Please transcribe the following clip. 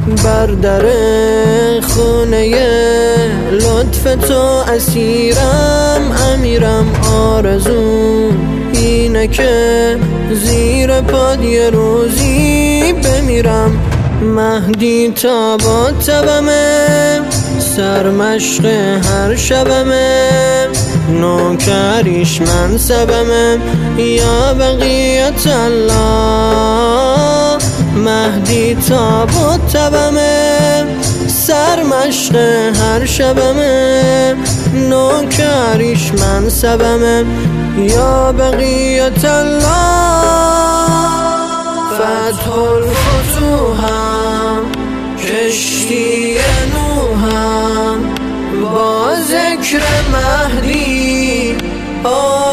بر در خونه لطف تو اسیرم، امیرم آرزو اینه که زیر پاد یه روزی بمیرم. مهدی تا با تبمه، سرمشق هر شبمه، نوکریش من سبمه یا بقیت الله. مهدی تا با تبمه، سرمشق هر شبمه، نوکریش من سبمه یا بقیت الله. فتح الفتوحم، کشتی نوحم، با ذکر مهدی